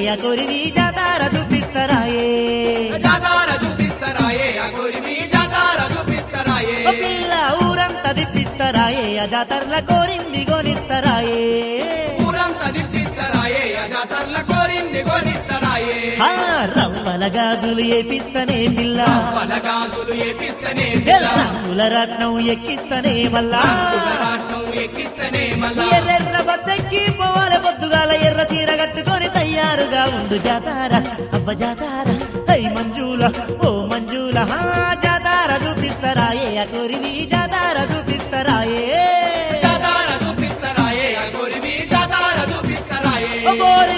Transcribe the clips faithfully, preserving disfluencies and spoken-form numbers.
ఆ కొరివి జాతార చూపిస్తరాయే జాతార చూపిస్తరాయే ఆ కొరివి జాతార చూపిస్తరాయే ఓ పిల్ల ఊరంతా దిప్పిస్తరాయే ఆ జాతరల కోరింది గోనిస్తరాయే ఊరంతా దిప్పిస్తరాయే ఆ జాతరల కోరింది గోనిస్తరాయే ఆ రవ్వల గాజులు ఏపిస్తనే పిల్ల రవ్వల గాజులు ఏపిస్తనే రంగుల రత్నం ఎక్కిస్తనే మల్లా రాట్నం ఎక్కిస్తనే మళ్ళా ఎర్రెర్ర బస్సెక్కి పోవాలి పొద్దుగాల ఎర్ర సీర కట్టుకొని తయారుగా ఉండు జాతార అబ్బ జాతార హై మంజుల ఓ మంజుల హా జాతార చూపిస్తరాయే ఆ కొరివి జాతార చూపిస్తరాయే జాతార చూపిస్తరాయే ఆ కొరివి జాతార చూపిస్తరాయే ఓ గోరి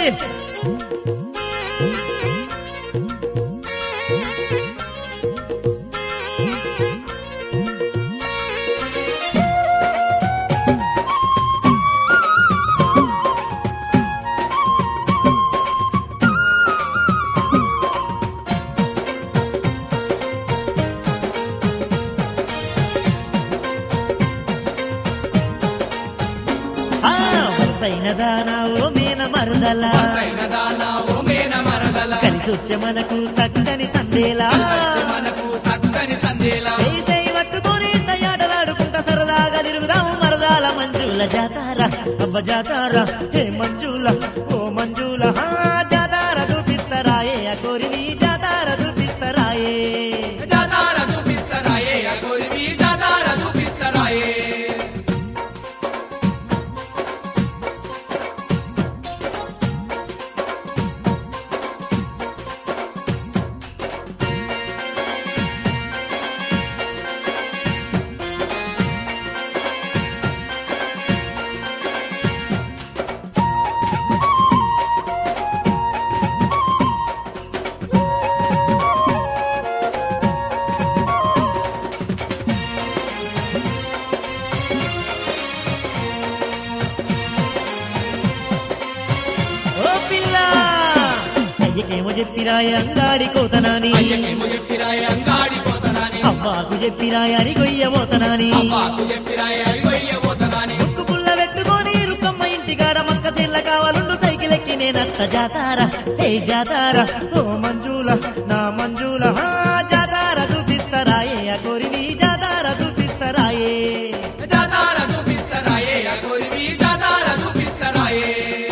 సైన దానా ఓ మేన మరదల సైన దానా ఓ మేన మరదల కలిసొచ్చే మనకు చక్కని సందేలా కలిసొచ్చే మనకు చక్కని సందేలా చేసై పట్టుకొని తయాడలాడుకుంటా సరదాగా తిరుగుదాం మరదాల మంజుల జాతార అబ్బ జాతార హే మంజుల ఓ మంజుల హా జాతార చూపిస్తరాయే ఆ కొరివి జాతార చూపిస్తరాయే జాతార చూపిస్తరాయే ఆ కొరివి జాతార చూపిస్తరాయే ఓ పిల్ల అయ్యకేమో చెప్పిరాయ అంగాడి కోతనాని అయ్యకేమో చెప్పిరాయ అంగాడి పోతనాని అవ్వాకు చెప్పిరాయ అని గొయ్యమోతనాని అవ్వాకు చెప్పిరాయ అరిగొయ్య పోతనాని ముక్కు పుల్ల పెట్టుకొని రుక్కమ్మ ఇంటికాడ మక్క సెల్ల కావాలుండు సైకిల్ ఎక్కి నేనత్త జాతార ఏ జాతార ఓ మంజుల నా మంజుల హా జాతార చూపిస్తరాయే ఆ కొరివి జాతార చూపిస్తరాయే జాతార చూపిస్తరాయే ఆ కొరివి జాతార చూపిస్తరాయే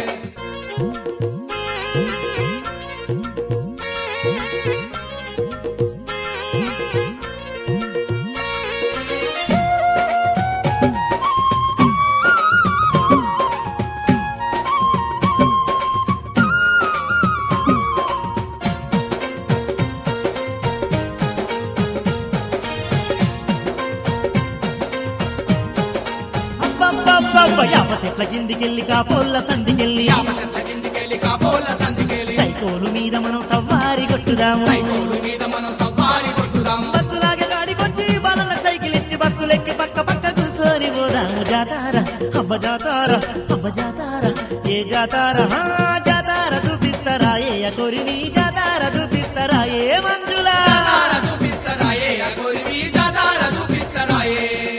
అబ్బబ్బబ్బబ్బ యాప చెట్ల కిందికెళ్ళి కాపోళ్ళ సందికెళ్ళి యాప చెట్ల కిందికెళ్ళి కాపోల సందికెళ్ళి సైకోలు మీద మనం సవ్వారి కొట్టుదాము సైకోలు మీద మనం సవారి కొట్టుదాం బస్సులాగే గాడికొచ్చి బాలల సైకిల్ ఇచ్చి బస్సులెక్కి పక్క పక్క కూర్చొని పోదాము జాతార అబ్బ జాతార అబ్బ జాతార ఏ జాతార హా జాతార చూపిస్తరాయే ఆ కొరివి జాతార చూపిస్తరాయే మంజుల జాతార చూపిస్తరాయే ఆ కొరివి జాతార చూపిస్తరాయే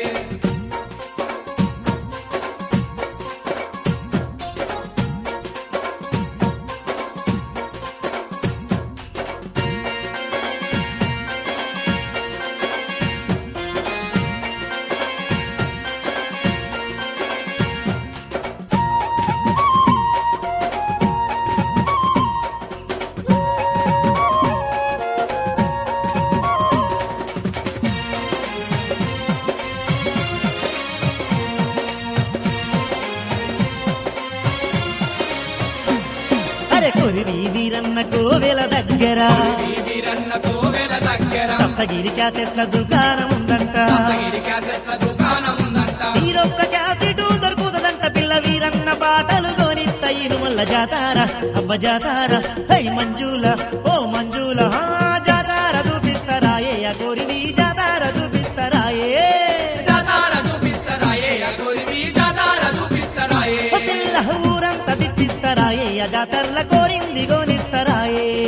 అరే కొరివి వీరన్న కోవెల దగ్గర ఈ వీరన్న కోవెల దగ్గర సప్తగిరి క్యాసెట్ల దుకాణం ఉందంట సప్తగిరి క్యాసెట్ల దుకాణం ఉందంట వీరొక్క క్యాసెట్ దొరుకుతుందంట పిల్ల వీరన్న పాటలు గోనిత్త ఇరుమల్ల జాతార అబ్బ జాతార హై మంజుల ఓ మంజుల హా జాతార చూపిస్తరాయే ఆ కొరివి జాతార చూపిస్తరాయే జాతార చూపిస్తరాయే ఆ కొరివి జాతార చూపిస్తరాయే ఓ పిల్ల ఊరంతా తిప్పిస్తరాయే ఆ జాతరల కోరింది గోనిస్తరాయే